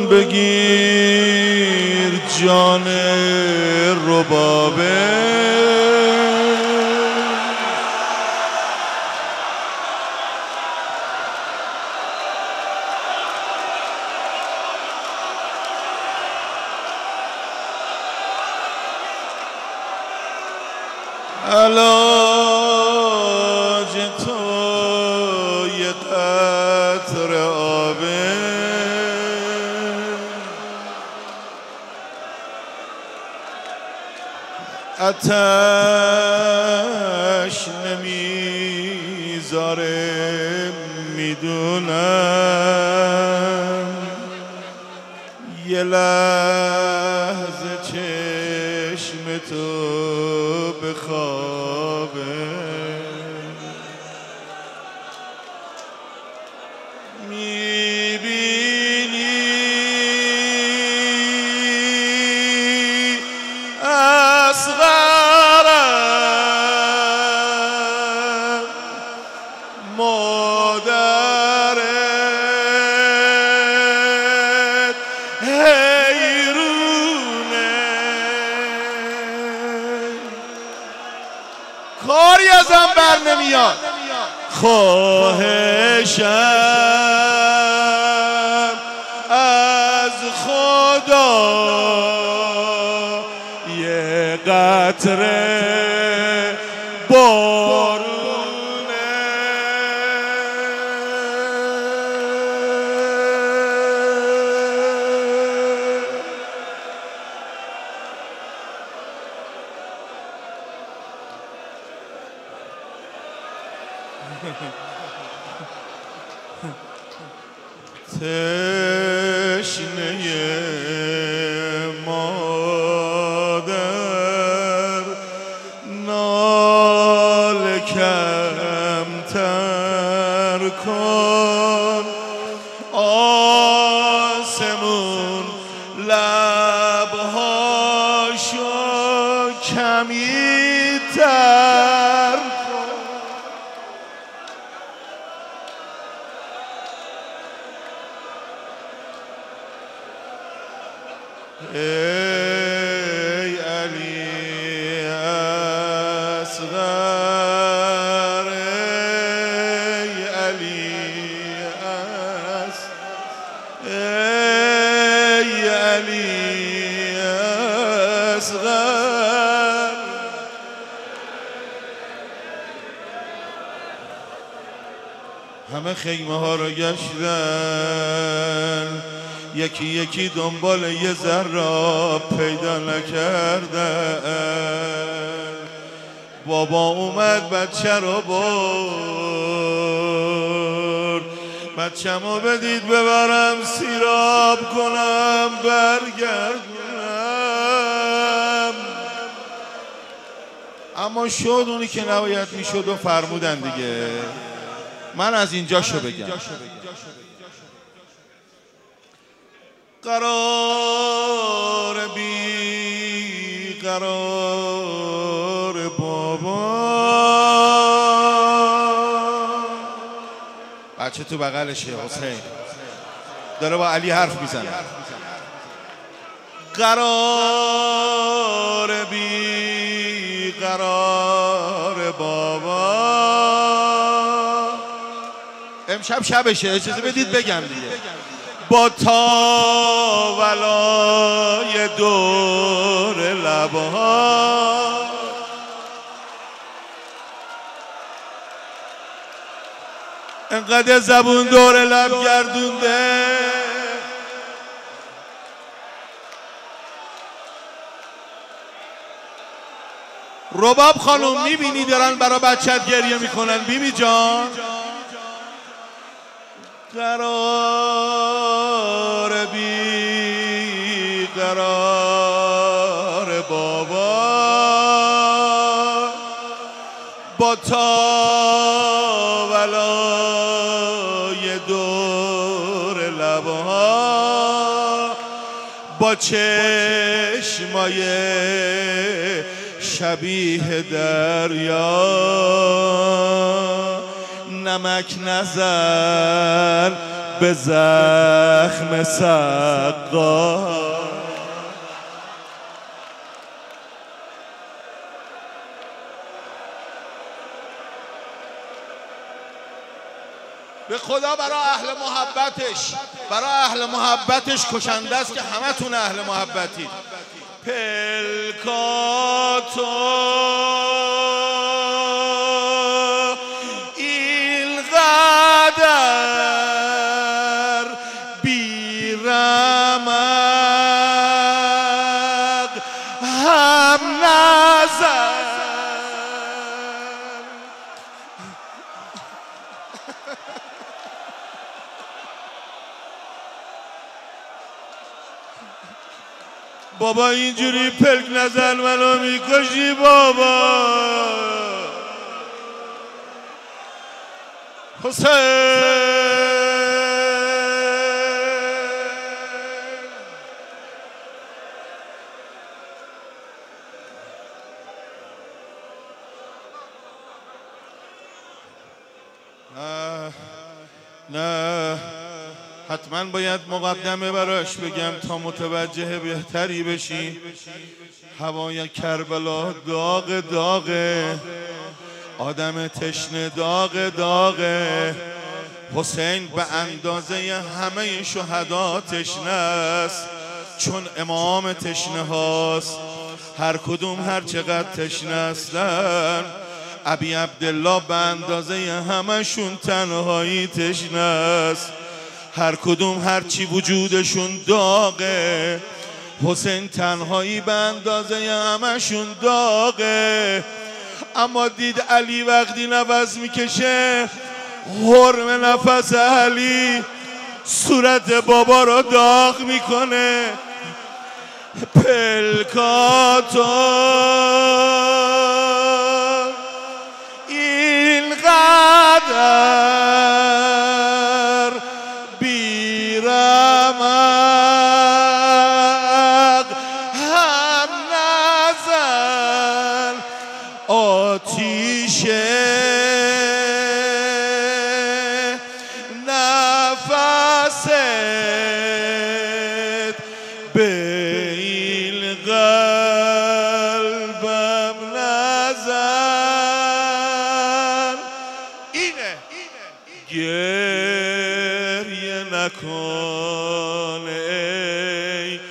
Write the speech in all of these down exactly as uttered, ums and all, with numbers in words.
بگیر جان ربابه علاج تو یه قطره آبه آتش نمیذاره میدونم یه لحظه چشم تو بخوابه میبینی اصغرم مادرت حیرونه کاری ازم بر نمیاد خواهشم از خدا یه قطره بارونه تشنه مادر ناله کمتر کن آسمون لبهاشو کمی تر ای علی اصغر ای علی اصغر ای علی اصغر همه خیمه ها رو گشتن یکی یکی دنبال یه ذره پیدا نکردن بابا اومد بچه رو برد بچه‌مو بدید ببرم سیراب کنم برگردونم اما شد اونی که نباید میشد و فرمودن دیگه من از اینجاشو بگم قرار بی قرار بابا بچه تو بغلشه حسین داره با علی حرف میزنه قرار بی قرار بابا امشب شبشه اجازه بدید بگم دیگه با تاولای دور لبها انقدر زبون دور لب گردونده رباب خانم میبینی دارن برا بچت گریه میکنن بیبی جان قرار بی قرار بابا با تاولای دور لبها با چشمای شبیه دریا نمک نزن به زخم سقا. به خدا برای اهل محبتش، برای اهل محبتش کشنده است که همتون اهل محبتی. پلکاتو اینقدر بیرمق هم نزن. بابا اینجوری پلک نزن منو میکشی بابا. حسین نه نه حتما باید مقدمه براش بگم تا متوجه بهتری بشی. هوای کربلا داغ داغه، آدم تشنه داغ داغه. حسین به اندازه همه شهدا تشنه است، چون امام تشنه هاست. هر کدوم هر چقدر تشنه هستن، ابی عبدالله به اندازه همشون تنهایی تشنه است. هر کدوم هر چی وجودشون داغه، حسین تنهایی به اندازه همشون داغه. اما دید علی وقتی نفس میکشه، حرم نفس علی صورت بابا رو داغ میکنه. پلکاتو اینقدر بیرمق هم نزن، آتیش نفست به این قلبم نزن. اینه گریه نکن ای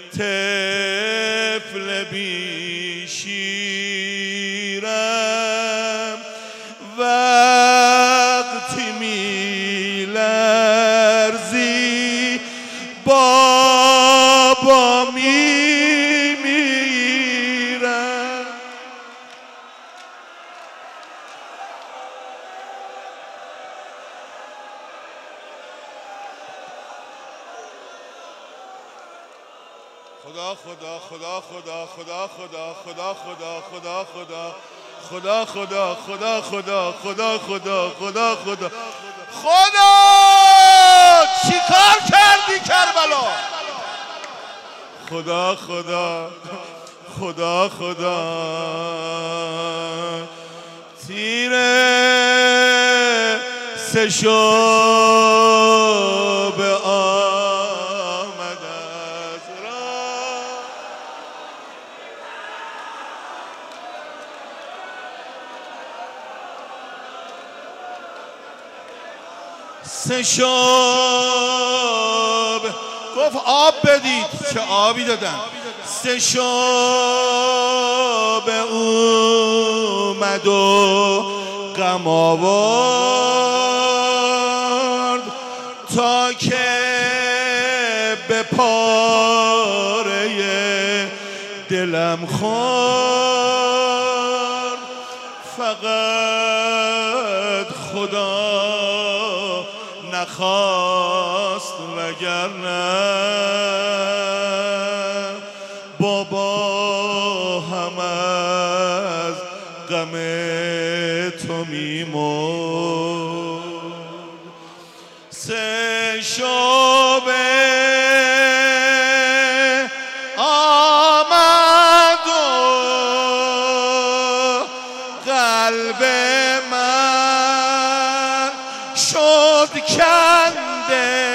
طفل بی شیرم، وقتی میلرزی بابا میمیرم. خدا خدا خدا خدا خدا خدا خدا خدا خدا خدا خدا خدا خدا خدا خدا خدا خدا خدا خدا چی کار کردی کربلا؟ خدا خدا خدا خدا تیره سه شب آمد از راه. سه شب گفت آب بدید، چه آبی دادن. سه شب اومد و غم آورد، تا که به پاره دلم خورد. فقط خدا نخواست وگرنه بابا هم از غم تو میمرد. سه شب آمد و قلب من شد کنده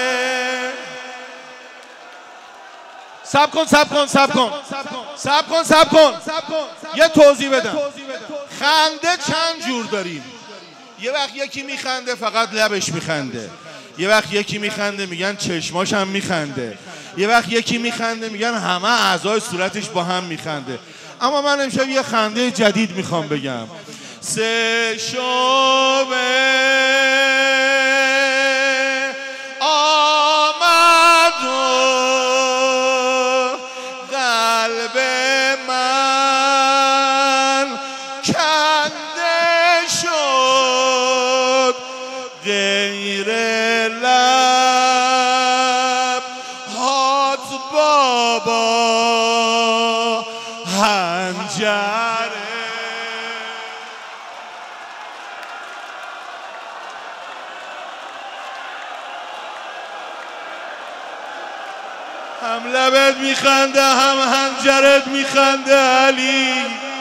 سب کن سب کن سب کن سب کن سب کن یه توضیح بدم. خنده چند جور داریم. یه وقت یکی میخنده فقط لبش میخنده، یه وقت یکی میخنده میگن چشماش هم میخنده، یه وقت یکی میخنده میگن همه اعضای صورتش با هم میخنده. اما من امشب یه خنده جدید میخوام بگم. سه شبه آمد و قلب من کنده شد، غیر لب هات بابا هنجره. هم لبت میخنده هم هنجرت میخنده علی.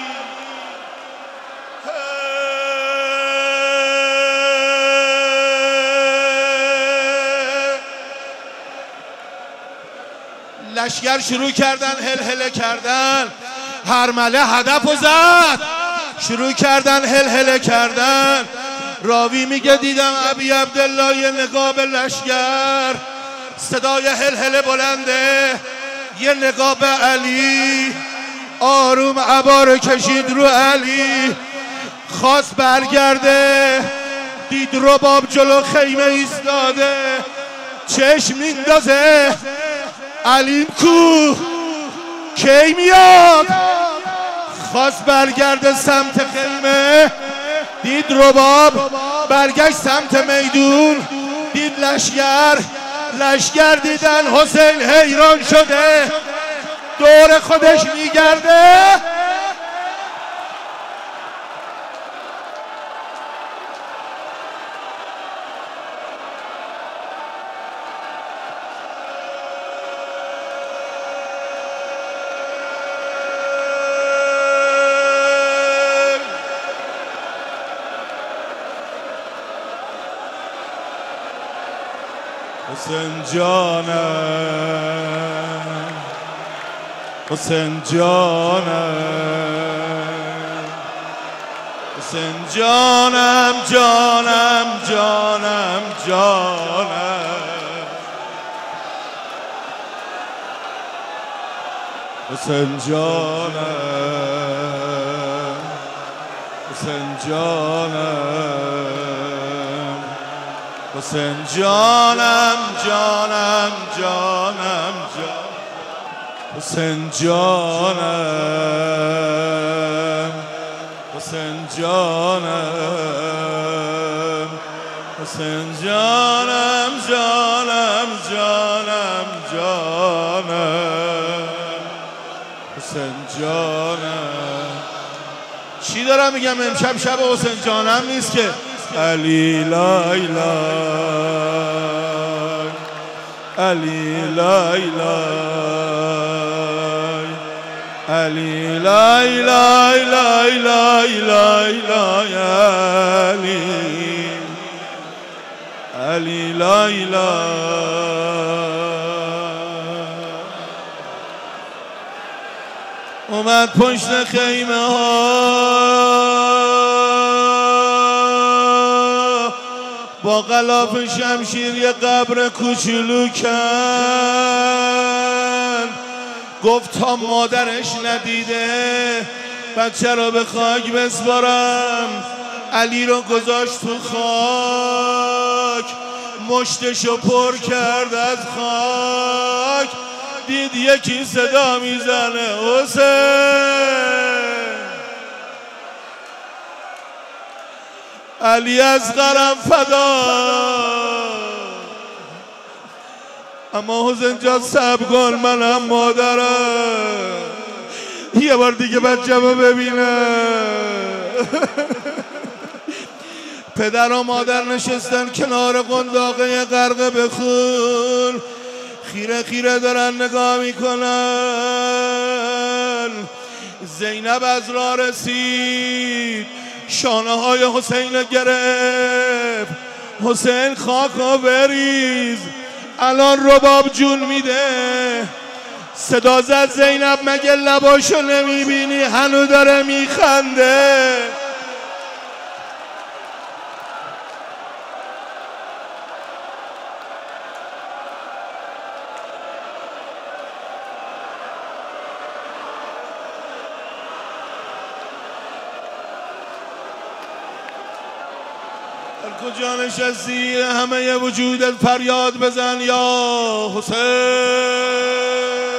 لشگر شروع کردن هل هله کردن، هرمله هدف و زد. شروع کردن هل هله کردن. راوی میگه دیدم ابی عبدالله یه نگاه به لشگر، صدای هل هله بلنده، یه نگاه به علی، آروم عبا کشید رو علی، خواست برگرده، دید رباب جلو خیمه ایستاده، چشم میندازه علیم کو کی میاد. خواست برگرده سمت خیمه، دید رباب، برگشت سمت میدون، دید لشگر. لشگر دیدن حسین حیران شده، دور خودش میگرده. حسین جانم، حسین جانم، حسین جانم، جانم جانم جانم، حسین جانم، حسین جانم، حسین جانم جانم جانم جانم، حسین جانم، حسین جانم، حسین جانم جانم جانم جانم، حسین جانم. چی دارم میگم؟ امشب شب حسین جانم نیست که. علی لای لای، علی لای لای، علی لای لای لای لای لای لای، علی علی لای لای. اومد پشت خیمه ها با غلاف شمشیر یه قبر کوچولو کن، گفت تا مادرش ندیده بچه رو به خاک بسپارم. علی رو گذاشت تو خاک، مشتشو پر کرد از خاک، دید یکی صدا میزنه حسین. علی از غرم فدا، اما حسین جان صبر کن، منم مادرم، یه بار دیگه بچه‌مو ببینم. پدر و مادر نشستن کنار قنداقه غرق به خون، خیره خیره دارن نگاه میکنن. زینب از راه رسید، شانه های حسین گرفت. حسین خاکو بریز، الان رباب جون میده. صدا زد زینب مگه لباشو نمیبینی هنو داره میخنده. هر کجا نشستی همه وجودت فریاد بزن یا حسین.